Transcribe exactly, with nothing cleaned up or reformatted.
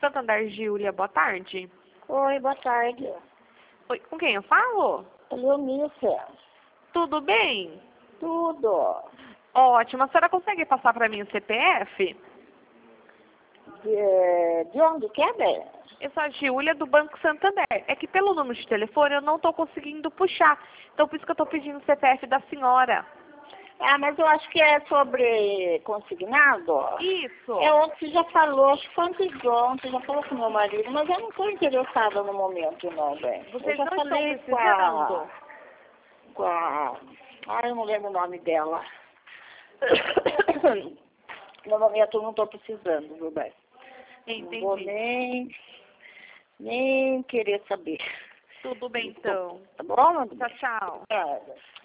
Santander, Giulia, boa tarde. Oi, boa tarde. Oi, com quem eu falo? Leonice. Tudo bem? Tudo. Ótimo. A senhora consegue passar para mim o C P F? De, de onde que é, bem? Eu sou a Giulia do Banco Santander. É que pelo número de telefone eu não estou conseguindo puxar. Então por isso que eu estou pedindo o C P F da senhora. Ah, mas eu acho que é sobre consignado. Isso. É ontem você já falou, acho que foi antes de ontem, já falou com meu marido, mas eu não estou interessada no momento, não, bem. Vocês eu já não falei estão com a, precisando? com a... Ah, eu não lembro o nome dela. No momento eu não estou precisando, viu, bem? Entendi. Não vou nem, nem querer saber. Tudo bem, então. Tá bom, André? Tchau, tchau. Obrigada.